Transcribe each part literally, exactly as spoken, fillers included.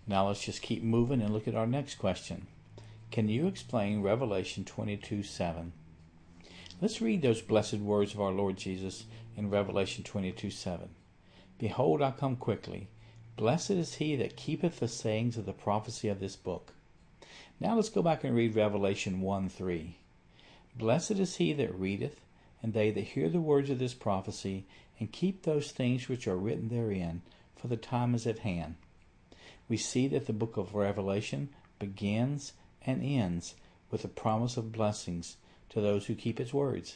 Now let's just keep moving and look at our next question. Can you explain Revelation twenty-two seven? Let's read those blessed words of our Lord Jesus in Revelation twenty-two seven. Behold, I come quickly. Blessed is he that keepeth the sayings of the prophecy of this book. Now let's go back and read Revelation one three. Blessed is he that readeth, and they that hear the words of this prophecy, and keep those things which are written therein, for the time is at hand. We see that the book of Revelation begins and ends with a promise of blessings to those who keep its words.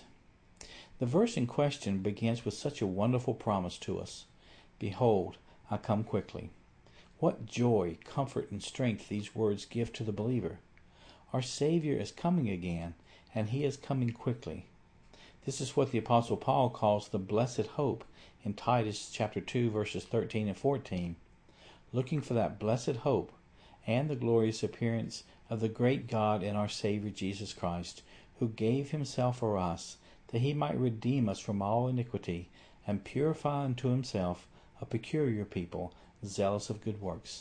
The verse in question begins with such a wonderful promise to us. Behold, I come quickly. What joy, comfort, and strength these words give to the believer. Our Savior is coming again, and he is coming quickly. This is what the Apostle Paul calls the blessed hope in Titus chapter two, verses thirteen and fourteen. Looking for that blessed hope and the glorious appearance of the great God and our Savior Jesus Christ, who gave himself for us, that he might redeem us from all iniquity, and purify unto himself a peculiar people, zealous of good works.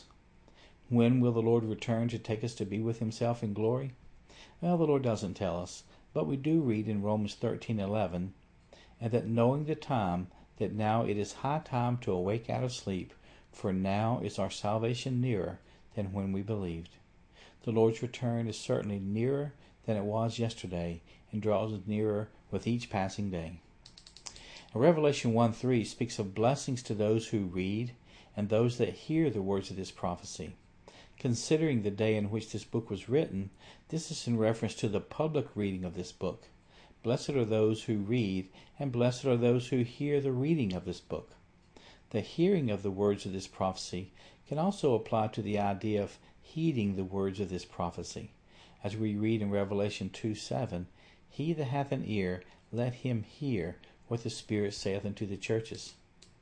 When will the Lord return to take us to be with himself in glory? Well, the Lord doesn't tell us, but we do read in Romans thirteen eleven, and that knowing the time, that now it is high time to awake out of sleep, for now is our salvation nearer than when we believed. The Lord's return is certainly nearer than it was yesterday, and draws us nearer with each passing day. Revelation one three speaks of blessings to those who read and those that hear the words of this prophecy. Considering the day in which this book was written, this is in reference to the public reading of this book. Blessed are those who read, and blessed are those who hear the reading of this book. The hearing of the words of this prophecy can also apply to the idea of heeding the words of this prophecy. As we read in Revelation two seven, he that hath an ear, let him hear what the Spirit saith unto the churches.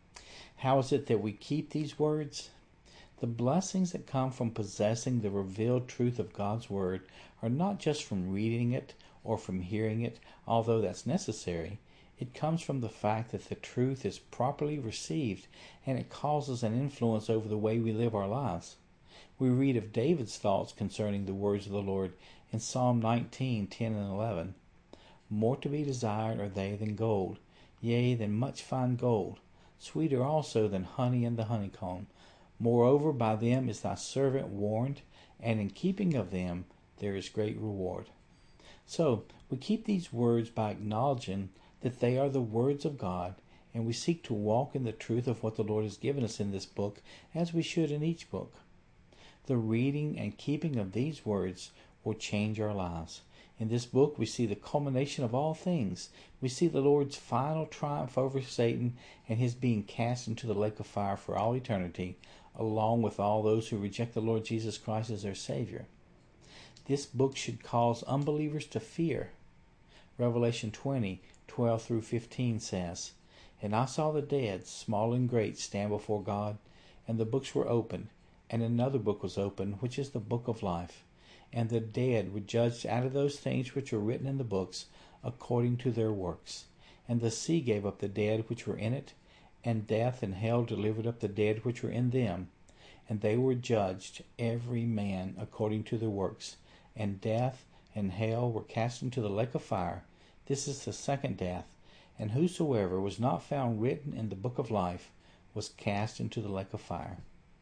How is it that we keep these words? The blessings that come from possessing the revealed truth of God's Word are not just from reading it or from hearing it, although that's necessary. It comes from the fact that the truth is properly received, and it causes an influence over the way we live our lives. We read of David's thoughts concerning the words of the Lord in Psalm nineteen ten and eleven. More to be desired are they than gold, yea, than much fine gold, sweeter also than honey and the honeycomb. Moreover, by them is thy servant warned, and in keeping of them there is great reward. So, we keep these words by acknowledging that they are the words of God, and we seek to walk in the truth of what the Lord has given us in this book, as we should in each book. The reading and keeping of these words will change our lives. In this book, we see the culmination of all things. We see the Lord's final triumph over Satan and his being cast into the lake of fire for all eternity, along with all those who reject the Lord Jesus Christ as their Savior. This book should cause unbelievers to fear. Revelation twenty twelve through fifteen says, And I saw the dead, small and great, stand before God, and the books were opened, and another book was opened, which is the book of life. And the dead were judged out of those things which were written in the books, according to their works. And the sea gave up the dead which were in it, and death and hell delivered up the dead which were in them. And they were judged, every man according to their works. And death and hell were cast into the lake of fire. This is the second death. And whosoever was not found written in the book of life was cast into the lake of fire.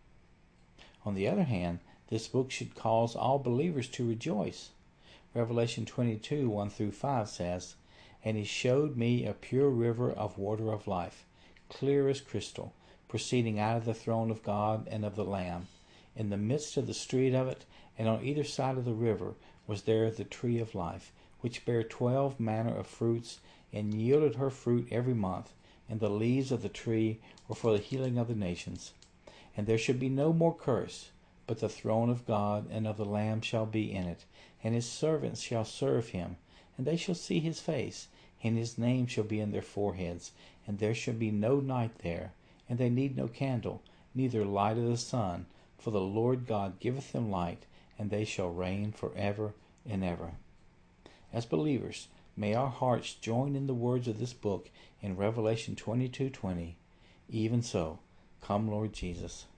On the other hand, this book should cause all believers to rejoice. Revelation twenty-two one through five says, And he showed me a pure river of water of life, clear as crystal, proceeding out of the throne of God and of the Lamb. In the midst of the street of it, and on either side of the river, was there the tree of life, which bare twelve manner of fruits, and yielded her fruit every month. And the leaves of the tree were for the healing of the nations. And there should be no more curse, but the throne of God and of the Lamb shall be in it, and his servants shall serve him, and they shall see his face, and his name shall be in their foreheads. And there shall be no night there, and they need no candle, neither light of the sun, for the Lord God giveth them light, and they shall reign for ever and ever. As believers, may our hearts join in the words of this book in Revelation twenty-two twenty. Even so, come Lord Jesus.